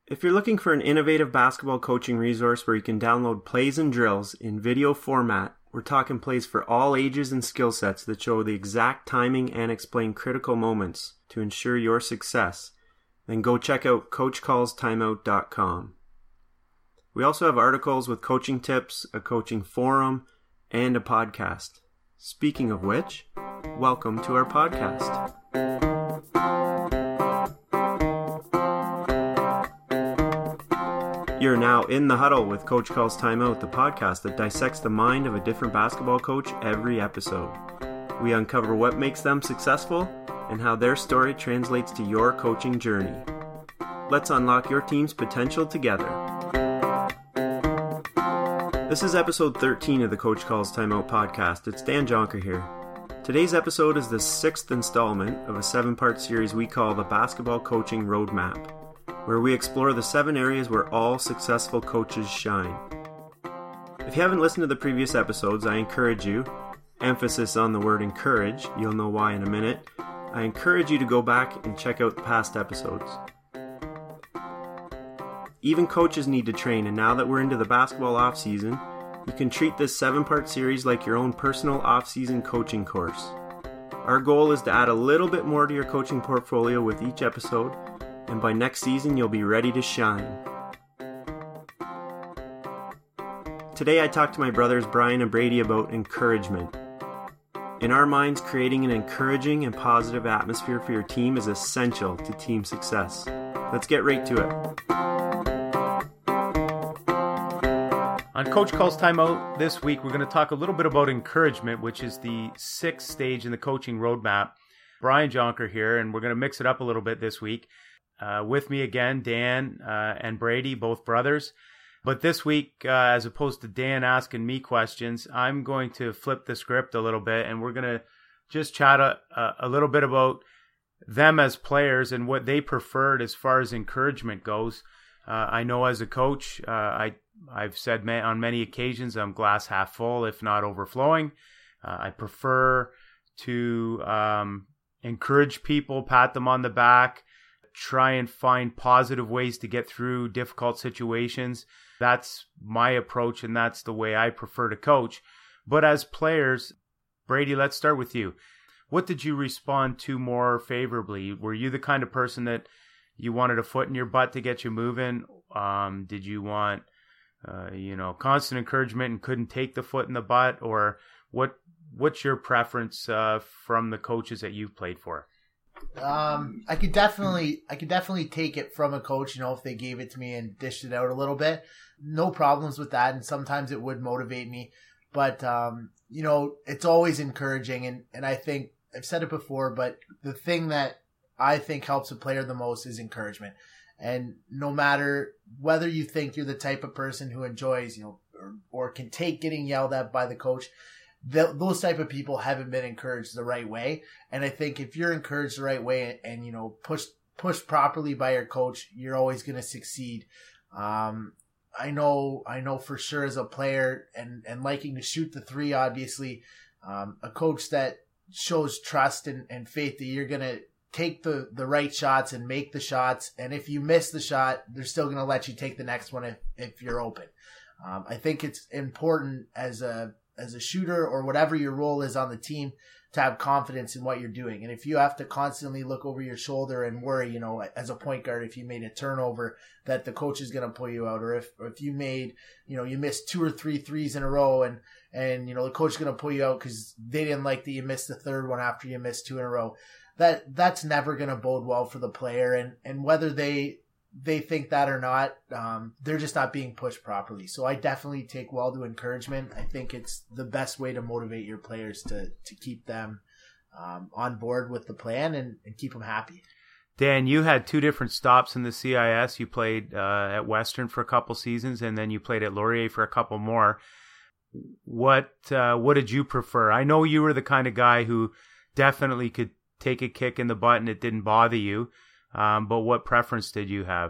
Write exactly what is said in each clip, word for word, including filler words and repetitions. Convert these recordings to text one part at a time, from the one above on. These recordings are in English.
If you're looking for an innovative basketball coaching resource where you can download plays and drills in video format, we're talking plays for all ages and skill sets that show the exact timing and explain critical moments to ensure your success, then go check out coach calls timeout dot com. We also have articles with coaching tips, a coaching forum, and a podcast. Speaking of which, welcome to our podcast. You're now in the huddle with Coach Calls Timeout, the podcast that dissects the mind of a different basketball coach every episode. We uncover what makes them successful and how their story translates to your coaching journey. Let's unlock your team's potential together. This is episode thirteen of the Coach Calls Timeout podcast. It's Dan Jonker here. Today's episode is the sixth installment of a seven-part series we call the Basketball Coaching Roadmap, where we explore the seven areas where all successful coaches shine. If you haven't listened to the previous episodes, I encourage you, emphasis on the word encourage, you'll know why in a minute, I encourage you to go back and check out the past episodes. Even coaches need to train, and now that we're into the basketball offseason, you can treat this seven-part series like your own personal off-season coaching course. Our goal is to add a little bit more to your coaching portfolio with each episode, and by next season, you'll be ready to shine. Today, I talked to my brothers Brian and Brady about encouragement. In our minds, creating an encouraging and positive atmosphere for your team is essential to team success. Let's get right to it. On Coach Calls Timeout this week, we're going to talk a little bit about encouragement, which is the sixth stage in the coaching roadmap. Brian Jonker here, and we're going to mix it up a little bit this week. Uh, with me again, Dan uh, and Brady, both brothers. But this week, uh, as opposed to Dan asking me questions, I'm going to flip the script a little bit, and we're going to just chat a, a little bit about them as players and what they preferred as far as encouragement goes. Uh, I know as a coach, uh, I, I've said ma- on many occasions I'm glass half full, if not overflowing. Uh, I prefer to um, encourage people, pat them on the back, try and find positive ways to get through difficult situations. That's my approach, and that's the way I prefer to coach. But as players, Brady, let's start with you. What did you respond to more favorably? Were you the kind of person that you wanted a foot in your butt to get you moving? Um, did you want, uh, you know, constant encouragement and couldn't take the foot in the butt? Or what? What's your preference uh, from the coaches that you've played for? Um, I could definitely, I could definitely take it from a coach, you know, if they gave it to me and dished it out a little bit. No problems with that. And sometimes it would motivate me, but, um, you know, it's always encouraging. And, and I think I've said it before, but the thing that I think helps a player the most is encouragement. And no matter whether you think you're the type of person who enjoys, you know, or, or can take getting yelled at by the coach, The, those type of people haven't been encouraged the right way. And I think if you're encouraged the right way and, and you know, pushed, pushed properly by your coach, you're always going to succeed. Um, I know, I know for sure as a player and, and liking to shoot the three, obviously, um, a coach that shows trust and, and faith that you're going to take the, the right shots and make the shots. And if you miss the shot, they're still going to let you take the next one if, if you're open. Um, I think it's important as a, as a shooter or whatever your role is on the team to have confidence in what you're doing. And if you have to constantly look over your shoulder and worry, you know, as a point guard, if you made a turnover that the coach is going to pull you out, or if, or if you made, you know, you missed two or three threes in a row and, and, you know, the coach is going to pull you out because they didn't like that you missed the third one after you missed two in a row, that that's never going to bode well for the player. And, and whether they, they think that or not, um, they're just not being pushed properly. So I definitely take well to encouragement. I think it's the best way to motivate your players to, to keep them um, on board with the plan and, and keep them happy. Dan, you had two different stops in the C I S. You played uh, at Western for a couple seasons, and then you played at Laurier for a couple more. What uh, what did you prefer? I know you were the kind of guy who definitely could take a kick in the butt and it didn't bother you. Um, but what preference did you have?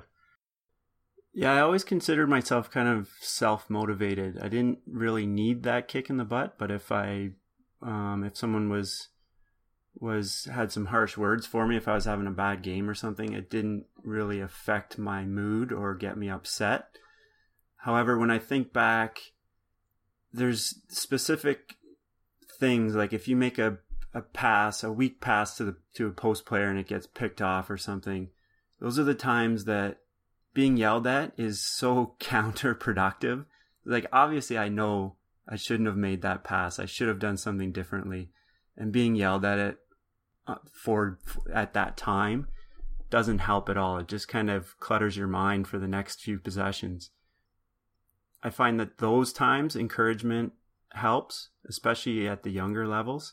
Yeah, I always considered myself kind of self-motivated. I didn't really need that kick in the butt, but if I, um, if someone was was had some harsh words for me if I was having a bad game or something. It didn't really affect my mood or get me upset. However, when I think back, there's specific things, like if you make a, a pass, a weak pass to the to a post player and it gets picked off or something, those are the times that being yelled at is so counterproductive. Like, obviously I know I shouldn't have made that pass. I should have done something differently. And being yelled at it uh, for at that time doesn't help at all. It just kind of clutters your mind for the next few possessions. I find that those times encouragement helps, especially at the younger levels.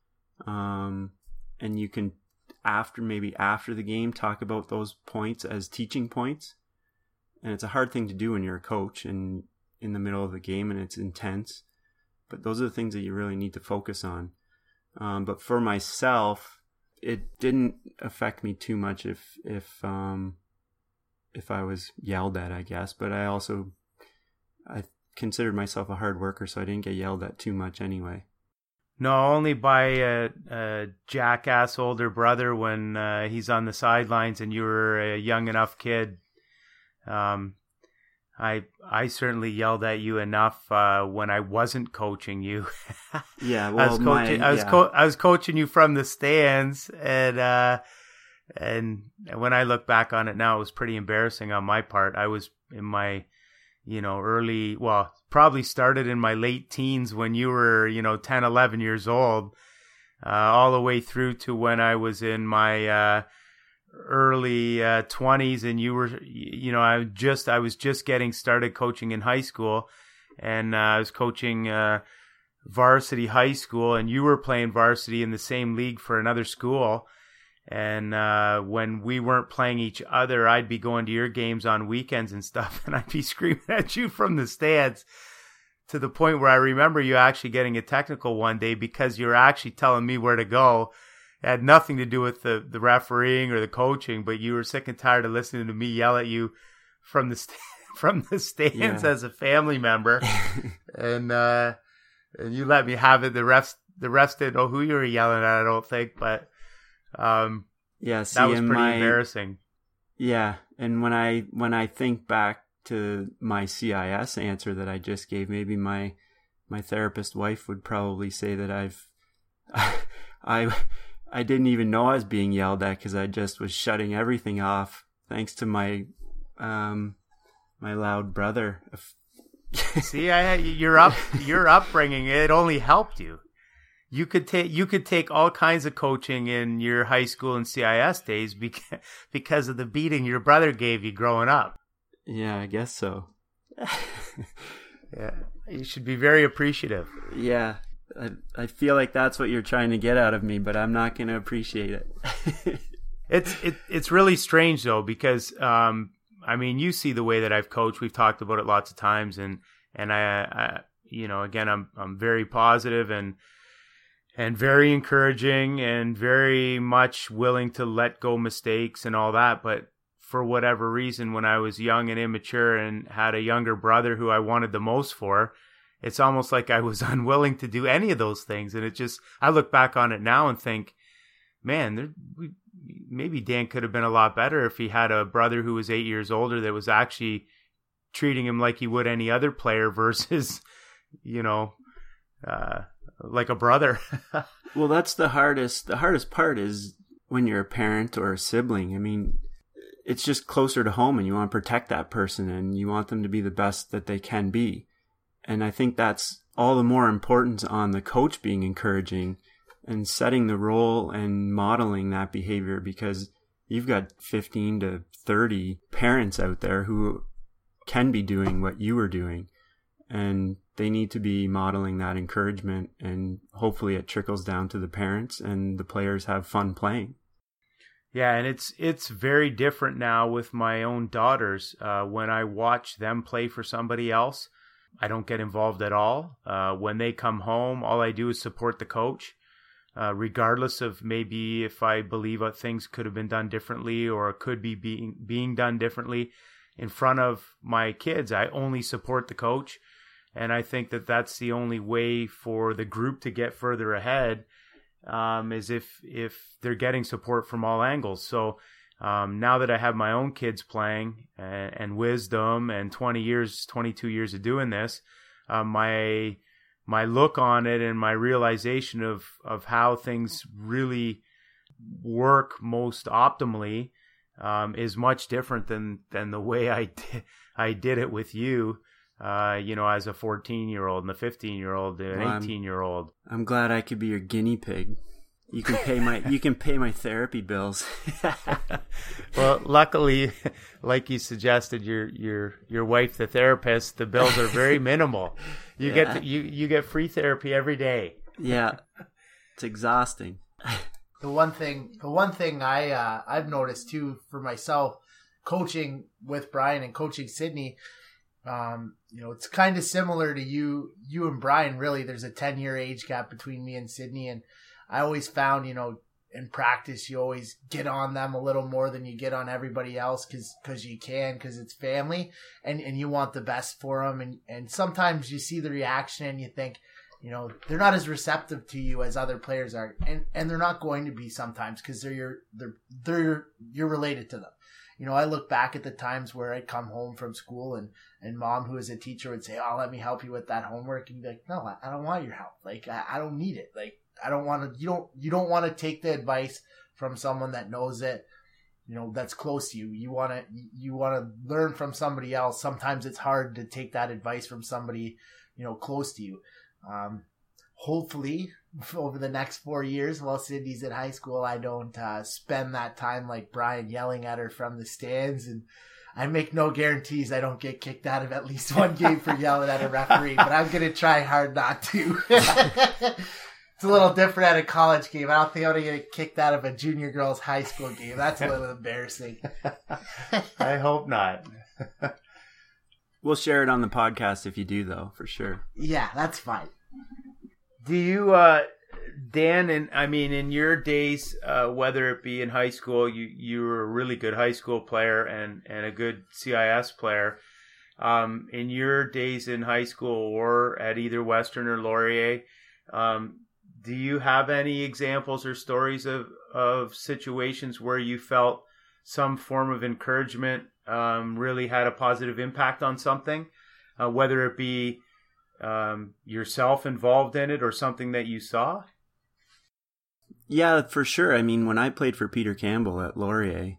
Um, and you can, after maybe after the game, talk about those points as teaching points. And it's a hard thing to do when you're a coach and in the middle of the game and it's intense. But those are the things that you really need to focus on. Um, but for myself, it didn't affect me too much if if um, if I was yelled at, I guess. But I also I considered myself a hard worker, so I didn't get yelled at too much anyway. No, only by a, a jackass older brother when uh, he's on the sidelines and you were a young enough kid. Um, I I certainly yelled at you enough uh, when I wasn't coaching you. Yeah, well, I was coaching. my, I was yeah. co- I was coaching you from the stands, and uh, and when I look back on it now, it was pretty embarrassing on my part. I was in my, you know, early, well, probably started in my late teens when you were, you know, ten, eleven years old, uh, all the way through to when I was in my uh, early uh, twenties, and you were, you know, I just, I was just getting started coaching in high school, and uh, I was coaching uh, varsity high school, and you were playing varsity in the same league for another school. And uh, when we weren't playing each other, I'd be going to your games on weekends and stuff, and I'd be screaming at you from the stands, to the point where I remember you actually getting a technical one day because you were actually telling me where to go. It had nothing to do with the, the refereeing or the coaching, but you were sick and tired of listening to me yell at you from the st- from the stands Yeah. as a family member, and uh, and you let me have it. The refs the refs didn't know who you were yelling at, I don't think, but. Um, Yeah, see, that was in pretty my, embarrassing. Yeah, and when I when I think back to my C I S answer that I just gave, maybe my my therapist wife would probably say that I've I I didn't even know I was being yelled at because I just was shutting everything off thanks to my um my loud brother. See, I your up your upbringing, it only helped you. You could take you could take all kinds of coaching in your high school and C I S days because because of the beating your brother gave you growing up. Yeah, I guess so. Yeah, you should be very appreciative. Yeah, I I feel like that's what you're trying to get out of me, but I'm not going to appreciate it. It's it it's really strange though, because um I mean, you see the way that I've coached. We've talked about it lots of times, and and I, I you know again I'm I'm very positive and. And very encouraging and very much willing to let go mistakes and all that. But for whatever reason, when I was young and immature and had a younger brother who I wanted the most for, it's almost like I was unwilling to do any of those things. And it just, I look back on it now and think, man, there, we, maybe Dan could have been a lot better if he had a brother who was eight years older that was actually treating him like he would any other player versus, you know, uh, like a brother. Well, that's the hardest. The hardest part is when you're a parent or a sibling. I mean, it's just closer to home and you want to protect that person and you want them to be the best that they can be. And I think that's all the more important on the coach being encouraging and setting the role and modeling that behavior, because you've got fifteen to thirty parents out there who can be doing what you were doing. And they need to be modeling that encouragement, and hopefully it trickles down to the parents and the players have fun playing. Yeah, and it's it's very different now with my own daughters. Uh, when I watch them play for somebody else, I don't get involved at all. Uh, when they come home, all I do is support the coach, uh, regardless of maybe if I believe that things could have been done differently or could be being, being done differently. In front of my kids, I only support the coach. And I think that that's the only way for the group to get further ahead. um, is if if they're getting support from all angles. So um, now that I have my own kids playing and, and wisdom and twenty years, twenty-two years of doing this, uh, my my look on it and my realization of of how things really work most optimally um, is much different than than the way I did, I did it with you. Uh, you know, as a fourteen-year-old and a fifteen-year-old, an Well, I'm- eighteen-year-old. I'm glad I could be your guinea pig. You can pay my you can pay my therapy bills. Well, luckily, like you suggested, your your your wife, the therapist, the bills are very minimal. You Yeah. get to, you you get free therapy every day. Yeah, it's exhausting. The one thing, the one thing I uh, I've noticed too for myself, coaching with Brian and coaching Sydney, um, you know, it's kind of similar to you, you and Brian. Really, there's a ten year age gap between me and Sydney, and I always found, you know, in practice, you always get on them a little more than you get on everybody else because because you can, because it's family, and, and you want the best for them. And, and sometimes you see the reaction and you think, you know, they're not as receptive to you as other players are. And, and they're not going to be sometimes because they're your, they're, they're, you're related to them. You know, I look back at the times where I'd come home from school and, and mom, who is a teacher, would say, "Oh, let me help you with that homework." And you'd be like, "No, I, I don't want your help. Like, I, I don't need it. Like, I don't want to, you don't, you don't want to take the advice from someone that knows it, you know, that's close to you. You want to, you want to learn from somebody else. Sometimes it's hard to take that advice from somebody, you know, close to you. Um, hopefully over the next four years while Sydney's in high school, I don't uh, spend that time like Brian yelling at her from the stands, and I make no guarantees I don't get kicked out of at least one game for yelling at a referee, but I'm going to try hard not to. It's a little different at a college game. I don't think I'm going to get kicked out of a junior girls high school game. That's a little embarrassing. I hope not. We'll share it on the podcast if you do, though, for sure. Yeah, that's fine. Do you, uh, Dan, and I mean, in your days, uh, whether it be in high school, you, you were a really good high school player and, and a good C I S player. Um, in your days in high school or at either Western or Laurier, um, do you have any examples or stories of, of situations where you felt some form of encouragement um, really had a positive impact on something, uh, whether it be um, yourself involved in it or something that you saw? Yeah, for sure. I mean, when I played for Peter Campbell at Laurier,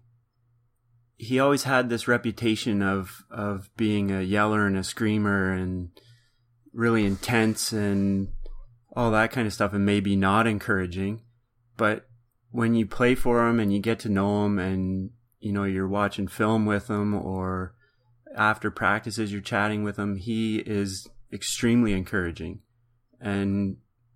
he always had this reputation of of being a yeller and a screamer and really intense and all that kind of stuff, and maybe not encouraging. But when you play for him and you get to know him, and you know you're watching film with him, or after practices you're chatting with him, he is extremely encouraging. And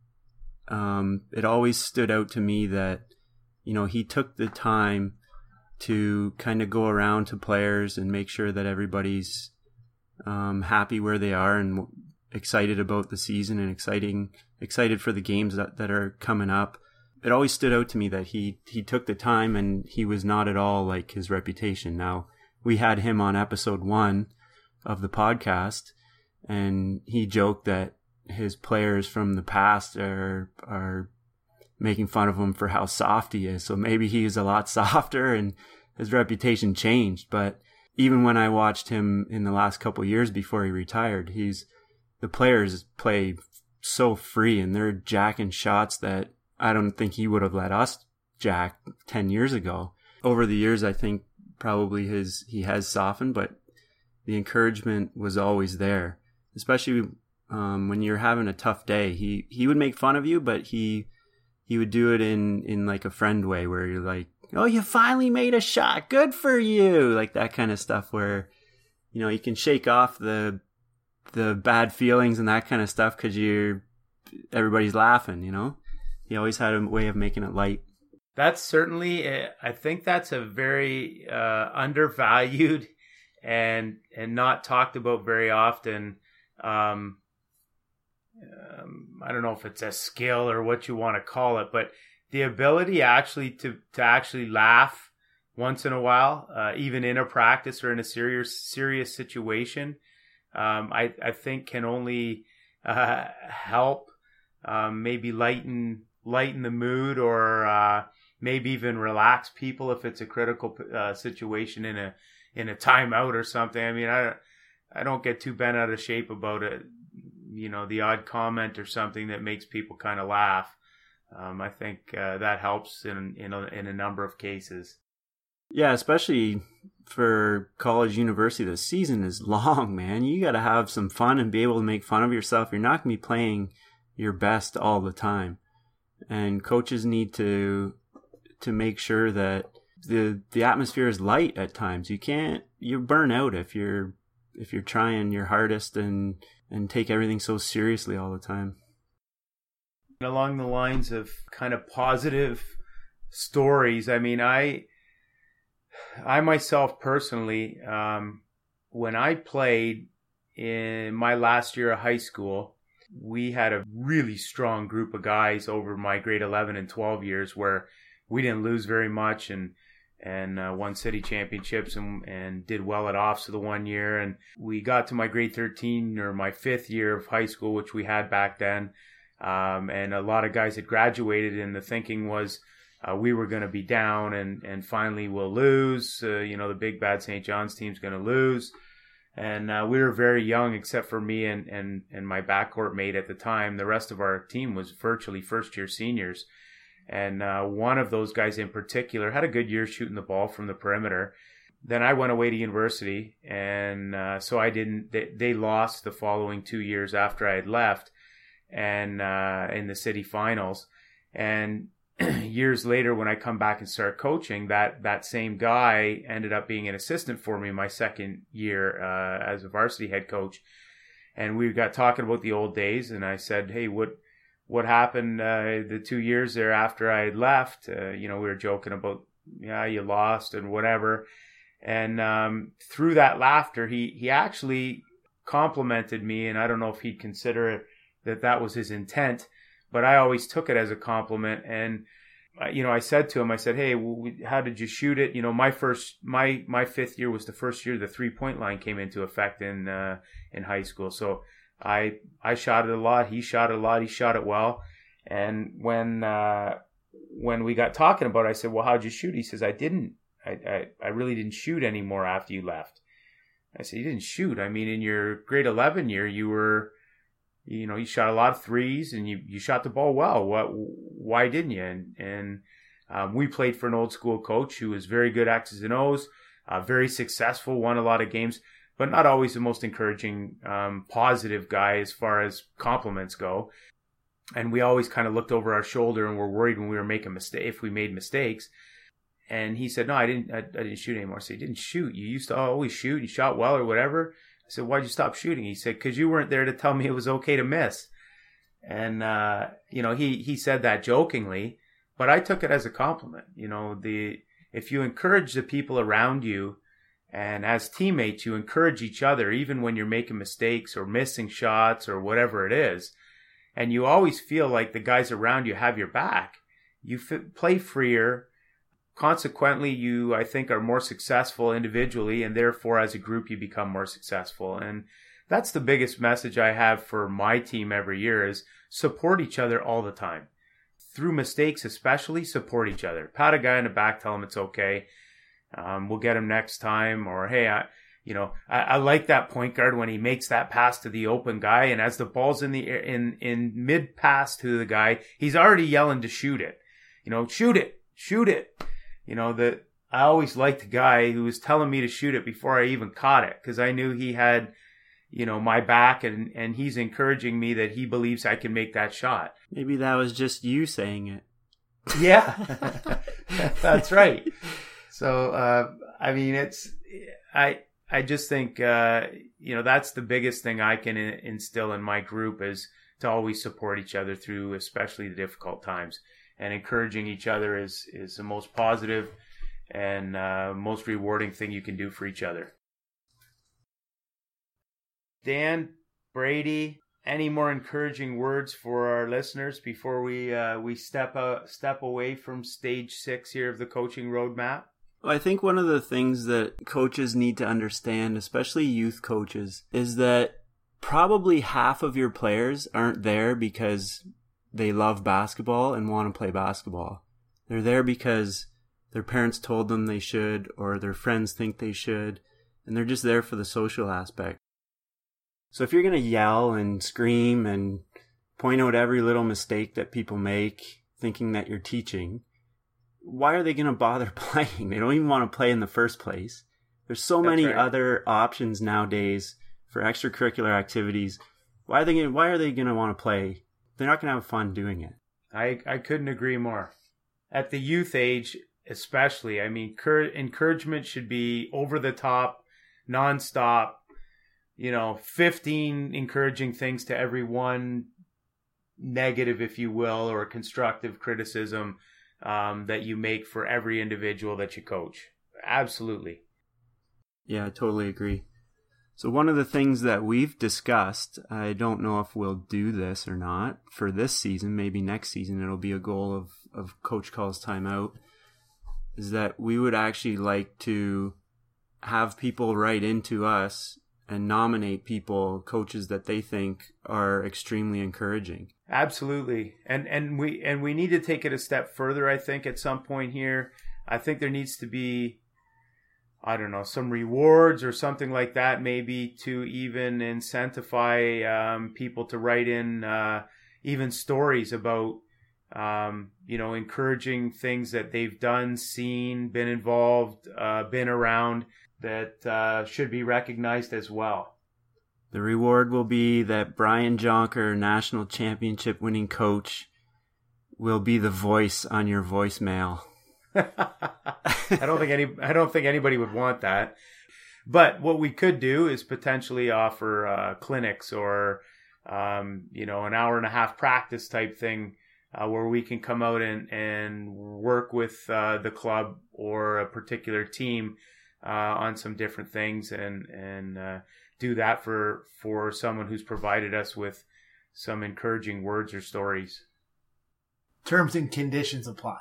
um, it always stood out to me that, you know, he took the time to kind of go around to players and make sure that everybody's um, happy where they are and excited about the season and exciting excited for the games that, that are coming up. It always stood out to me that he he took the time, and he was not at all like his reputation. Now, we had him on episode one of the podcast, and he joked that his players from the past are are making fun of him for how soft he is. So maybe he is a lot softer and his reputation changed. But even when I watched him in the last couple of years before he retired, he's the players play so free, and they're jacking shots that I don't think he would have let us jack ten years ago. Over the years, I think probably his he has softened, but the encouragement was always there, especially um, when you're having a tough day. He he would make fun of you, but he he would do it in, in like a friend way, where you're like, "Oh, you finally made a shot. Good for you." Like that kind of stuff where, you know, you can shake off the the bad feelings and that kind of stuff because you're everybody's laughing, you know. He always had a way of making it light. That's certainly, I think that's a very uh, undervalued and and not talked about very often. Um, um, I don't know if it's a skill or what you want to call it, but the ability actually to, to actually laugh once in a while, uh, even in a practice or in a serious serious situation, um, I, I think can only uh, help um, maybe lighten lighten the mood or uh, maybe even relax people if it's a critical uh, situation in a in a timeout or something. I mean, I I don't get too bent out of shape about it. You know, the odd comment or something that makes people kind of laugh. Um, I think uh, that helps in in a, in a number of cases. Yeah, especially for college, university, the season is long, man. You got to have some fun and be able to make fun of yourself. You're not going to be playing your best all the time. And coaches need to to make sure that the the atmosphere is light at times. You can't you burn out if you're if you're trying your hardest and and take everything so seriously all the time. Along the lines of kind of positive stories, I mean, I I myself personally, um, when I played in my last year of high school, we had a really strong group of guys over my grade eleven and twelve years where we didn't lose very much and and uh, won city championships and, and did well at Ofsa the one year. And we got to my grade thirteen or my fifth year of high school, which we had back then. Um, and a lot of guys had graduated, and the thinking was uh, we were going to be down and, and finally we'll lose. Uh, you know, the big bad Saint John's team's going to lose. And uh, we were very young, except for me and, and, and my backcourt mate at the time. The rest of our team was virtually first-year seniors. And uh, one of those guys in particular had a good year shooting the ball from the perimeter. Then I went away to university, and uh, so I didn't. They, they lost the following two years after I had left, and uh, in the city finals. And years later, when I come back and start coaching, that that same guy ended up being an assistant for me my second year uh, as a varsity head coach. And we got talking about the old days, and I said, "Hey, what what happened uh, the two years there after I had left?" Uh, you know, we were joking about, yeah, you lost and whatever. And um, through that laughter, he he actually complimented me, and I don't know if he'd consider it that that was his intent, but I always took it as a compliment. And uh, you know, I said to him, I said, "Hey, well, we, how did you shoot it?" You know, my first, my my fifth year was the first year the three point line came into effect in uh, in high school. So I I shot it a lot. He shot it a lot. He shot it well. And when uh, when we got talking about it, I said, "Well, how'd you shoot?" He says, "I didn't. I, I I really didn't shoot anymore after you left." I said, "You didn't shoot? I mean, in your grade eleven year, you were." You know, you shot a lot of threes and you, you shot the ball well. What, why didn't you? And, and um, we played for an old school coach who was very good X's and O's, uh, very successful, won a lot of games, but not always the most encouraging, um, positive guy as far as compliments go. And we always kind of looked over our shoulder and were worried when we were making mistakes, if we made mistakes. And he said, "No, I didn't, I, I didn't shoot anymore." I said, "You didn't shoot. You used to always shoot. You shot well or whatever." I said, "Why'd you stop shooting?" He said, "Because you weren't there to tell me it was okay to miss." And, uh, you know, he, he said that jokingly, but I took it as a compliment. You know, the, if you encourage the people around you and as teammates, you encourage each other, even when you're making mistakes or missing shots or whatever it is, and you always feel like the guys around you have your back, you f- play freer. Consequently, you, I think, are more successful individually, and therefore, as a group, you become more successful. And that's the biggest message I have for my team every year is support each other all the time. Through mistakes especially, support each other. Pat a guy in the back, tell him it's okay. Um, we'll get him next time. Or, hey, I, you know, I, I like that point guard when he makes that pass to the open guy, and as the ball's in the in in mid pass to the guy, he's already yelling to shoot it. You know, shoot it, shoot it. You know, that I always liked the guy who was telling me to shoot it before I even caught it, because I knew he had, you know, my back, and, and he's encouraging me that he believes I can make that shot. Maybe that was just you saying it. Yeah, that's right. So, uh, I mean, it's, I, I just think, uh, you know, that's the biggest thing I can instill in my group is to always support each other through, especially the difficult times. And encouraging each other is, is the most positive and uh, most rewarding thing you can do for each other. Dan, Brady, any more encouraging words for our listeners before we uh, we step uh, step away from stage six here of the coaching roadmap? Well, I think one of the things that coaches need to understand, especially youth coaches, is that probably half of your players aren't there because they love basketball and want to play basketball. They're there because their parents told them they should, or their friends think they should, and they're just there for the social aspect. So if you're going to yell and scream and point out every little mistake that people make, thinking that you're teaching, why are they going to bother playing? They don't even want to play in the first place. There's so That's many right. other options nowadays for extracurricular activities. Why are they gonna, why are they going to want to play? They're not going to have fun doing it. I, I couldn't agree more. At the youth age, especially, I mean, cur- encouragement should be over the top, nonstop. You know, fifteen encouraging things to every one negative, if you will, or constructive criticism um, that you make for every individual that you coach. Absolutely. Yeah, I totally agree. So one of the things that we've discussed, I don't know if we'll do this or not for this season, maybe next season it'll be a goal of, of Coach Calls Timeout, is that we would actually like to have people write into us and nominate people, coaches that they think are extremely encouraging. Absolutely. And and we and we need to take it a step further, I think, at some point here. I think there needs to be, I don't know, some rewards or something like that, maybe to even incentivize um, people to write in uh, even stories about, um, you know, encouraging things that they've done, seen, been involved, uh, been around, that uh, should be recognized as well. The reward will be that Brian Jonker, national championship winning coach, will be the voice on your voicemail. I don't think any I don't think anybody would want that. But what we could do is potentially offer uh, clinics or um, you know, an hour and a half practice type thing uh, where we can come out and, and work with uh, the club or a particular team Uh, on some different things and and uh, do that for for someone who's provided us with some encouraging words or stories. Terms and conditions apply.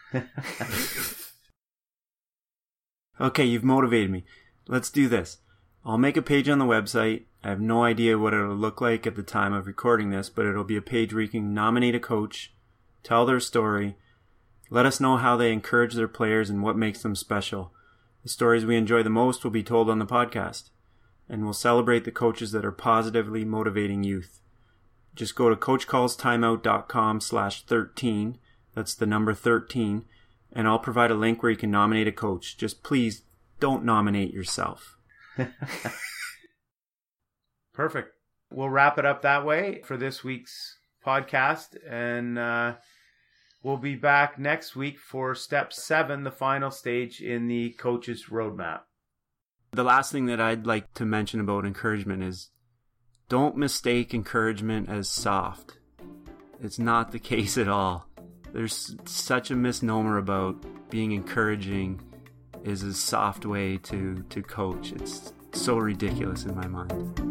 Okay, you've motivated me. Let's do this. I'll make a page on the website. I have no idea what it'll look like at the time of recording this, but it'll be a page where you can nominate a coach, tell their story, let us know how they encourage their players and what makes them special. The stories we enjoy the most will be told on the podcast, and we'll celebrate the coaches that are positively motivating youth. Just go to coachcallstimeout.com slash 13, that's the number thirteen, and I'll provide a link where you can nominate a coach. Just please don't nominate yourself. Perfect. We'll wrap it up that way for this week's podcast, and uh we'll be back next week for step seven, the final stage in the coach's roadmap. The last thing that I'd like to mention about encouragement is don't mistake encouragement as soft. It's not the case at all. There's such a misnomer about being encouraging is a soft way to, to coach. It's so ridiculous in my mind.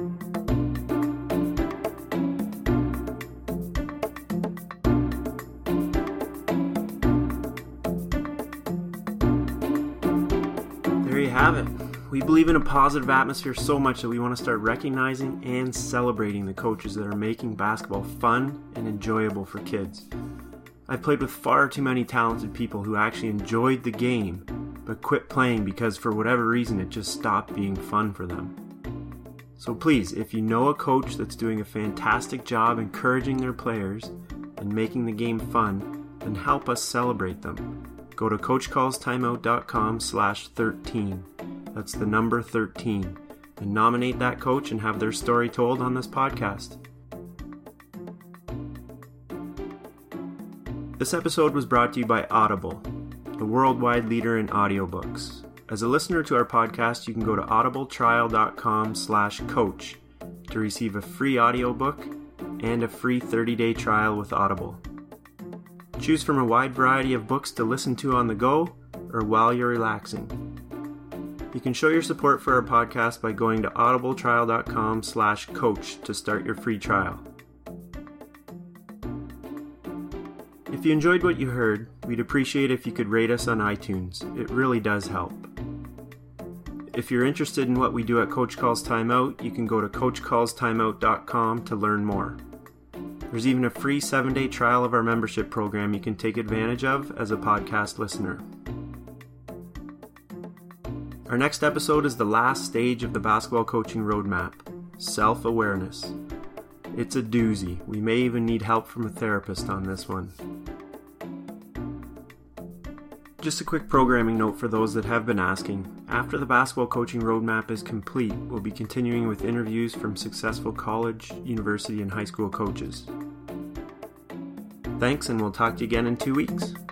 Have it. We believe in a positive atmosphere so much that we want to start recognizing and celebrating the coaches that are making basketball fun and enjoyable for kids. I've played with far too many talented people who actually enjoyed the game but quit playing because for whatever reason it just stopped being fun for them. So please, if you know a coach that's doing a fantastic job encouraging their players and making the game fun, then help us celebrate them. Go to coachcallstimeout.com slash 13. That's the number thirteen. And nominate that coach and have their story told on this podcast. This episode was brought to you by Audible, the worldwide leader in audiobooks. As a listener to our podcast, you can go to audibletrial.com slash coach to receive a free audiobook and a free thirty-day trial with Audible. Choose from a wide variety of books to listen to on the go or while you're relaxing. You can show your support for our podcast by going to audibletrial.com slash coach to start your free trial. If you enjoyed what you heard, we'd appreciate if you could rate us on iTunes. It really does help. If you're interested in what we do at Coach Calls Timeout, you can go to coach calls timeout dot com to learn more. There's even a free seven-day trial of our membership program you can take advantage of as a podcast listener. Our next episode is the last stage of the basketball coaching roadmap, self-awareness. It's a doozy. We may even need help from a therapist on this one. Just a quick programming note for those that have been asking. After the basketball coaching roadmap is complete, we'll be continuing with interviews from successful college, university, and high school coaches. Thanks, and we'll talk to you again in two weeks.